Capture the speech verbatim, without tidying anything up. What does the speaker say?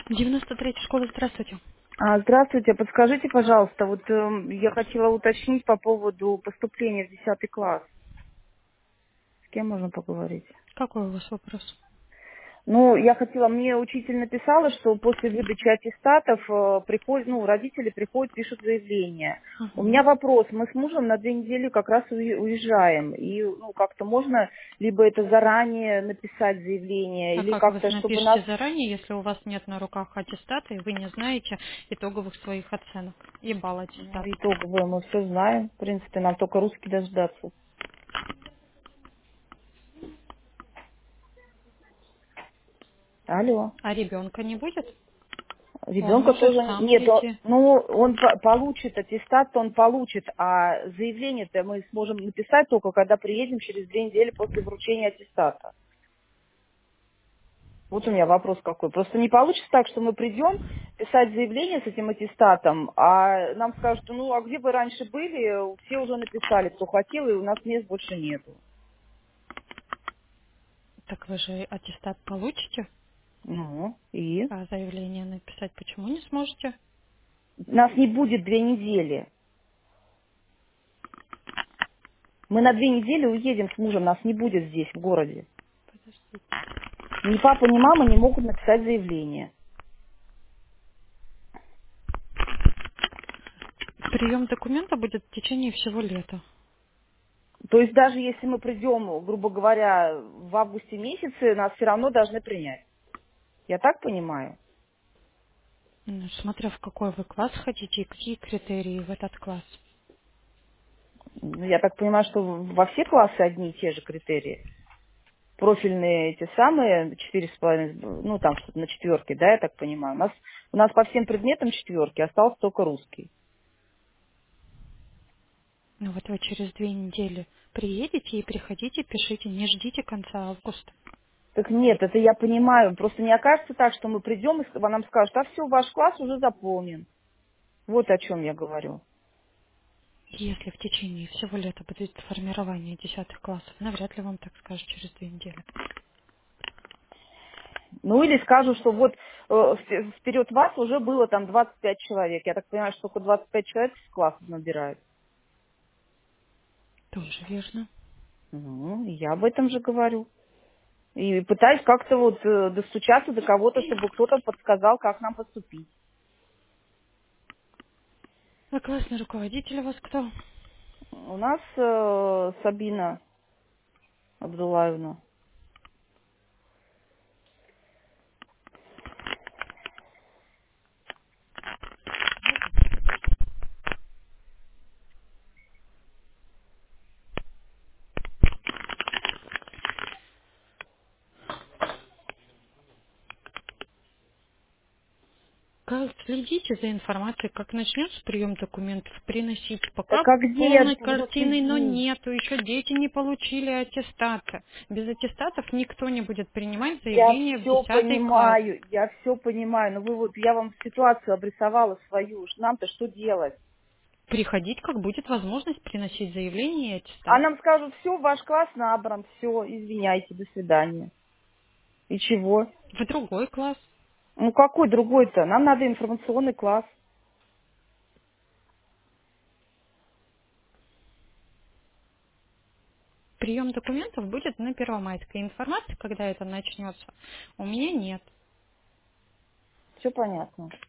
девяносто третья школа, здравствуйте. А, Здравствуйте, подскажите, пожалуйста, вот эм, я хотела уточнить по поводу поступления в десятый класс. С кем можно поговорить? Какой у вас вопрос? Ну, я хотела, мне учитель написала, что после выдачи аттестатов э, приходят, ну, родители приходят, пишут заявление. У Угу. меня вопрос, мы с мужем на две недели как раз уе- уезжаем, и, ну, как-то можно либо это заранее написать заявление, А или как вы как-то, чтобы нас. напишете заранее, если у вас нет на руках аттестата и вы не знаете итоговых своих оценок и балл Ну, аттестата? итоговое мы все знаем, в принципе, нам только русский дождаться. Алло. А ребенка не будет? Он Ребенка может тоже сам нет, он- прийти. ну он по- получит аттестат, он получит, а заявление-то мы сможем написать только когда приедем через две недели после вручения аттестата. Вот у меня вопрос какой. Просто не получится так, что мы придем писать заявление с этим аттестатом, а нам скажут, ну а где вы раньше были, все уже написали, кто хотел, и у нас мест больше нету. Так вы же аттестат получите, Ну и а заявление написать почему не сможете? нас не будет две недели. Мы на две недели уедем с мужем, нас не будет здесь, в городе. Ни папа, ни мама не могут написать заявление. Прием документа будет в течение всего лета. То есть даже если мы придем, грубо говоря, в августе месяце, нас все равно должны принять. Я так понимаю? Ну, смотря в какой вы класс хотите и какие критерии в этот класс. Ну, я так понимаю, что во все классы одни и те же критерии. Профильные эти самые, четыре с половиной, ну там что-то на четверке, да, я так понимаю. У нас, у нас по всем предметам четверки, остался только русский. Ну вот вы через две недели приедете и приходите, пишите, не ждите конца августа. Так нет, это я понимаю. Просто не окажется так, что мы придем и нам скажут, а все, ваш класс уже заполнен. Вот о чем я говорю. Если в течение всего лета будет формирование десятых классов, навряд ли вам так скажут через две недели. Ну или скажут, что вот э, впе- вперед вас уже было там двадцать пять человек. Я так понимаю, что только двадцать пять человек с классов набирают. Тоже верно. Ну, я об этом же говорю. И пытаюсь как-то вот э, достучаться до кого-то, чтобы кто-то подсказал, как нам поступить. А классный руководитель у вас кто? У нас э, Сабина Абдулаевна. Как следите за информацией, как начнется прием документов, приносить. Пока Так а где я полной буду картины, но следить? нету. Еще дети не получили аттестата. Без аттестатов никто не будет принимать Я заявление в все десятый класс. понимаю, я все понимаю. Но вы вот, я вам ситуацию обрисовала свою. Уж нам-то что делать? Приходить, как будет возможность приносить заявление и А аттестат. нам скажут, все, ваш класс набран, все, извиняйте, до свидания. И чего? В другой класс. Ну какой другой-то? Нам надо информационный класс. Прием документов будет на Первомайской. Информации, когда это начнется, у меня нет. Все понятно.